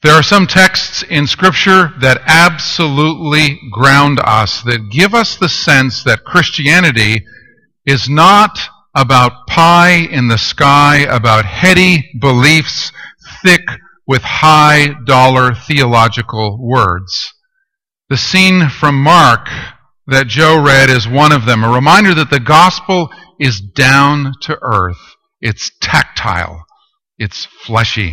There are some texts in Scripture that absolutely ground us, that give us the sense that Christianity is not about pie in the sky, about heady beliefs thick with high-dollar theological words. The scene from Mark that Joe read is one of them, a reminder that the gospel is down to earth. It's tactile. It's fleshy.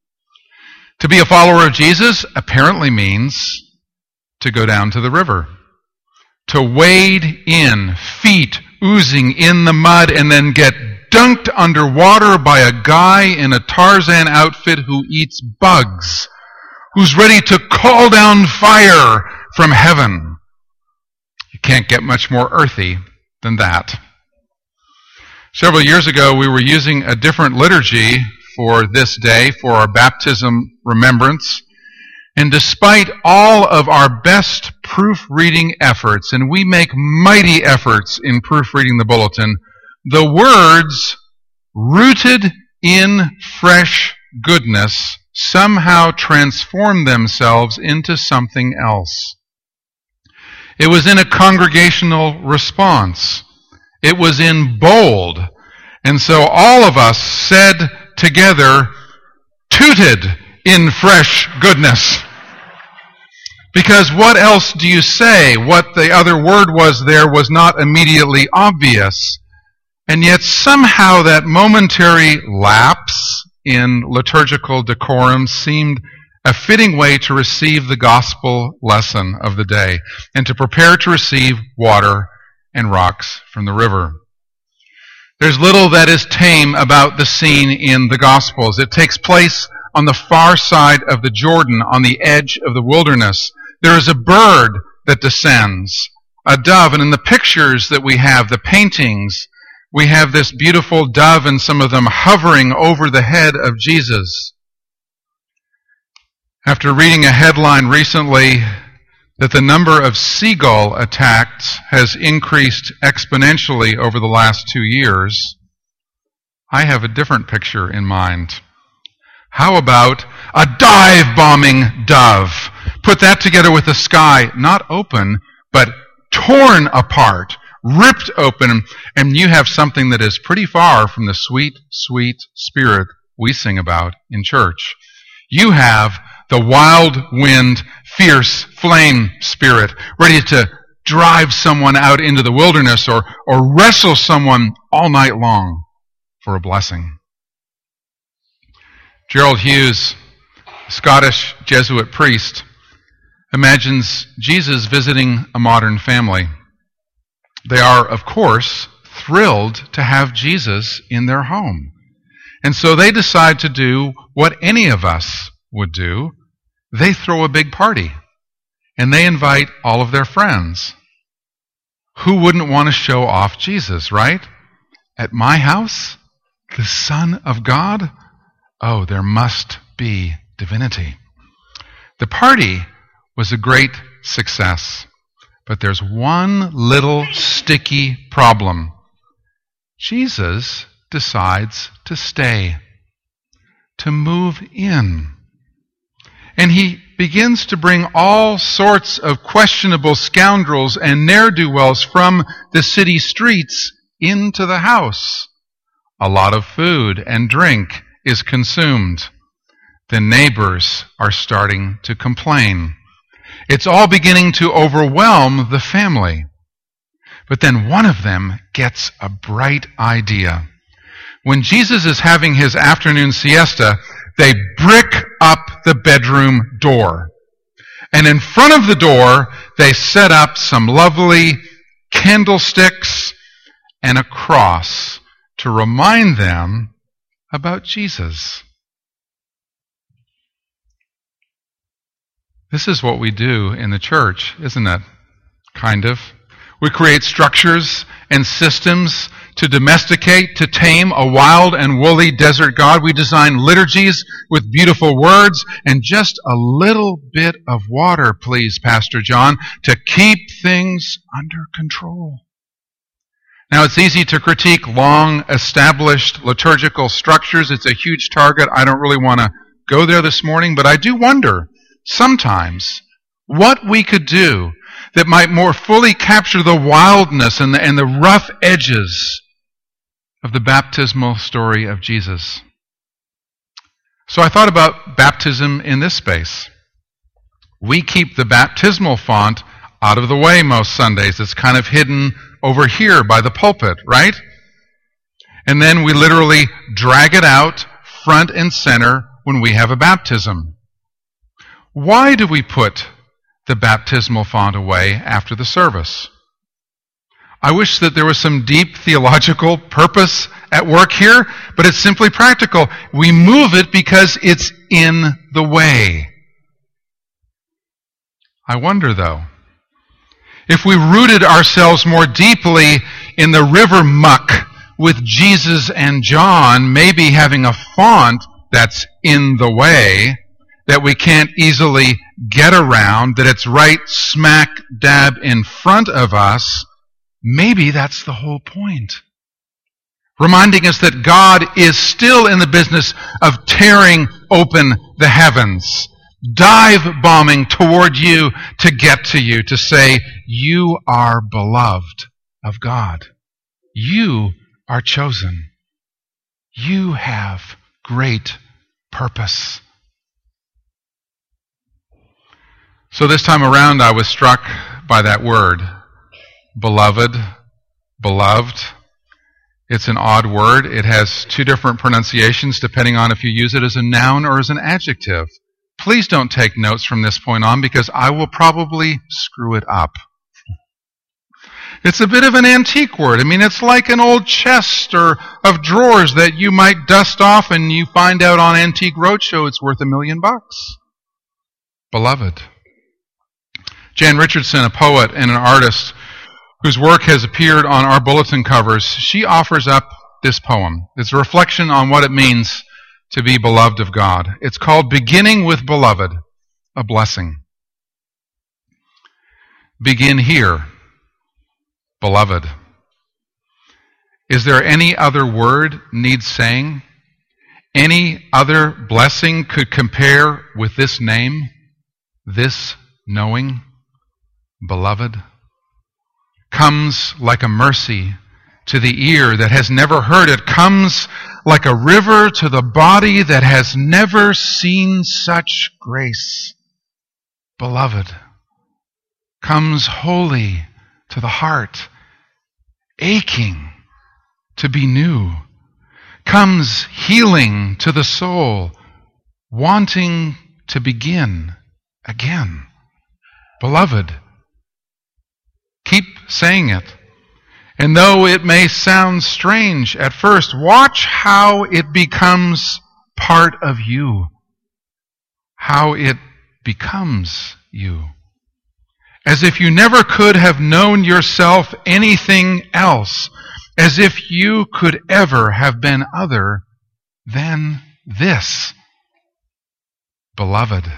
To be a follower of Jesus apparently means to go down to the river, to wade in, feet oozing in the mud, and then get dunked underwater by a guy in a Tarzan outfit who eats bugs, who's ready to call down fire from heaven. You can't get much more earthy than that. Several years ago, we were using a different liturgy for this day, for our baptism remembrance. And despite all of our best proofreading efforts, and we make mighty efforts in proofreading the bulletin, the words, rooted in fresh goodness, somehow transform themselves into something else. It was in a congregational response. It was in bold. And so all of us said together, tooted in fresh goodness. Because what else do you say? What the other word was there was not immediately obvious. And yet somehow that momentary lapse in liturgical decorum seemed a fitting way to receive the gospel lesson of the day and to prepare to receive water and rocks from the river. There's little that is tame about the scene in the Gospels. It takes place on the far side of the Jordan, on the edge of the wilderness. There is a bird that descends, a dove, and in the pictures that we have, the paintings, we have this beautiful dove and some of them hovering over the head of Jesus. After reading a headline recently that the number of seagull attacks has increased exponentially over the last 2 years, I have a different picture in mind. How about a dive-bombing dove? Put that together with the sky, not open, but torn apart, ripped open, and you have something that is pretty far from the sweet, sweet spirit we sing about in church. You have the wild wind, fierce flame spirit, ready to drive someone out into the wilderness or wrestle someone all night long for a blessing. Gerald Hughes, a Scottish Jesuit priest, imagines Jesus visiting a modern family. They are, of course, thrilled to have Jesus in their home. And so they decide to do what any of us would do. They throw a big party, and they invite all of their friends. Who wouldn't want to show off Jesus, right? At my house, the Son of God? Oh, there must be divinity. The party was a great success, but there's one little sticky problem. Jesus decides to stay, to move in. And he begins to bring all sorts of questionable scoundrels and ne'er-do-wells from the city streets into the house. A lot of food and drink is consumed. The neighbors are starting to complain. It's all beginning to overwhelm the family. But then one of them gets a bright idea. When Jesus is having his afternoon siesta, they brick up the bedroom door. And in front of the door, they set up some lovely candlesticks and a cross to remind them about Jesus. This is what we do in the church, isn't it? Kind of. We create structures and systems to domesticate, to tame a wild and woolly desert god. We design liturgies with beautiful words and just a little bit of water, please, Pastor John, to keep things under control. Now, it's easy to critique long-established liturgical structures. It's a huge target I don't really want to go there this morning, but I do wonder sometimes what we could do that might more fully capture the wildness and the rough edges of the baptismal story of Jesus. So I thought about baptism in this space. We keep the baptismal font out of the way most Sundays. It's kind of hidden over here by the pulpit, right? And then we literally drag it out front and center when we have a baptism. Why do we put the baptismal font away after the service? I wish that there was some deep theological purpose at work here, but it's simply practical. We move it because it's in the way. I wonder, though, if we rooted ourselves more deeply in the river muck with Jesus and John, maybe having a font that's in the way, that we can't easily get around, that it's right smack dab in front of us, maybe that's the whole point. Reminding us that God is still in the business of tearing open the heavens, dive bombing toward you to get to you, to say, you are beloved of God. You are chosen. You have great purpose. So this time around, I was struck by that word, beloved, beloved. It's an odd word. It has two different pronunciations depending on if you use it as a noun or as an adjective. Please don't take notes from this point on because I will probably screw it up. It's a bit of an antique word. I mean, it's like an old chest or of drawers that you might dust off and you find out on Antique Roadshow it's worth $1 million. Beloved. Jan Richardson, a poet and an artist whose work has appeared on our bulletin covers, she offers up this poem. It's a reflection on what it means to be beloved of God. It's called Beginning with Beloved, a Blessing. Begin here, beloved. Is there any other word needs saying? Any other blessing could compare with this name, this knowing, beloved? Comes like a mercy to the ear that has never heard it, comes like a river to the body that has never seen such grace. Beloved, comes holy to the heart, aching to be new, comes healing to the soul, wanting to begin again. Beloved, keep saying it. And though it may sound strange at first, watch how it becomes part of you. How it becomes you. As if you never could have known yourself anything else. As if you could ever have been other than this. Beloved.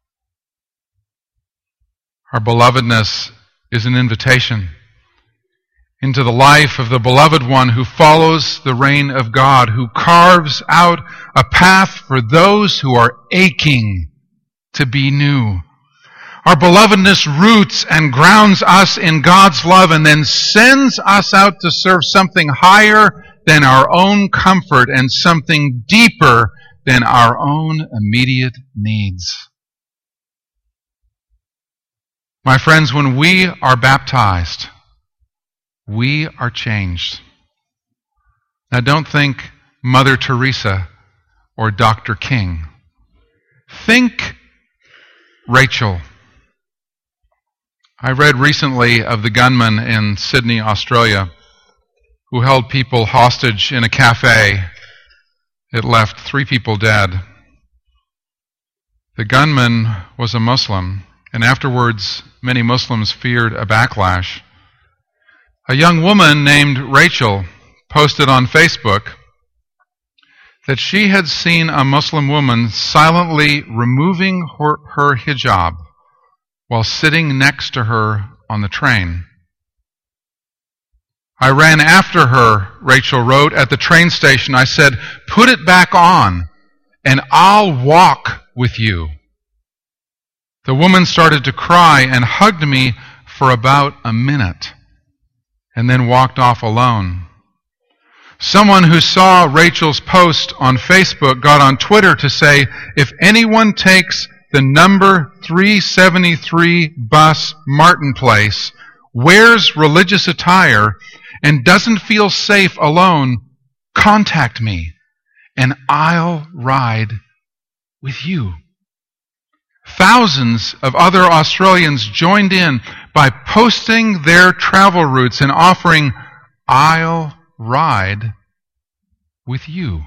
Our belovedness is an invitation into the life of the beloved one who follows the reign of God, who carves out a path for those who are aching to be new. Our belovedness roots and grounds us in God's love and then sends us out to serve something higher than our own comfort and something deeper than our own immediate needs. My friends, when we are baptized, we are changed. Now don't think Mother Teresa or Dr. King. Think Rachel. I read recently of the gunman in Sydney, Australia, who held people hostage in a cafe. It left 3 people dead. The gunman was a Muslim, and afterwards many Muslims feared a backlash. A young woman named Rachel posted on Facebook that she had seen a Muslim woman silently removing her hijab while sitting next to her on the train. I ran after her, Rachel wrote, at the train station. I said, "Put it back on and I'll walk with you." The woman started to cry and hugged me for about a minute and then walked off alone. Someone who saw Rachel's post on Facebook got on Twitter to say, "If anyone takes the number 373 bus Martin Place, wears religious attire, and doesn't feel safe alone, contact me and I'll ride with you." Thousands of other Australians joined in by posting their travel routes and offering, "I'll ride with you."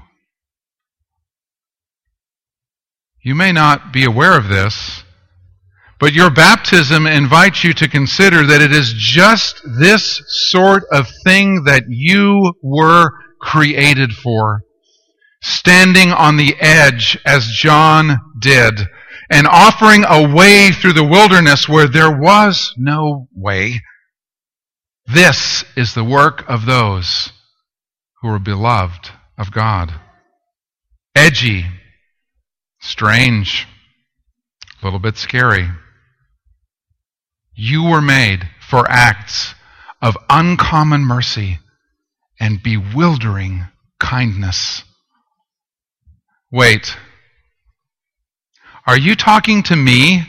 You may not be aware of this, but your baptism invites you to consider that it is just this sort of thing that you were created for. Standing on the edge as John did, and offering a way through the wilderness where there was no way. This is the work of those who are beloved of God. Edgy, strange, a little bit scary. You were made for acts of uncommon mercy and bewildering kindness. Wait, are you talking to me?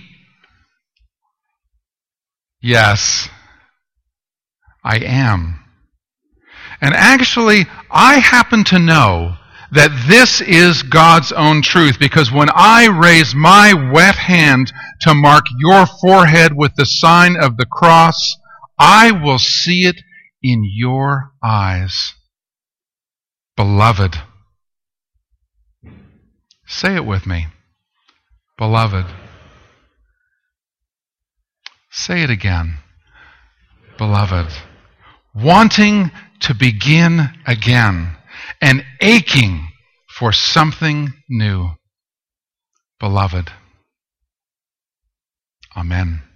Yes, I am. And actually, I happen to know that this is God's own truth, because when I raise my wet hand to mark your forehead with the sign of the cross, I will see it in your eyes. Beloved. Say it with me. Beloved. Say it again. Beloved. Wanting to begin again and aching for something new. Beloved. Amen.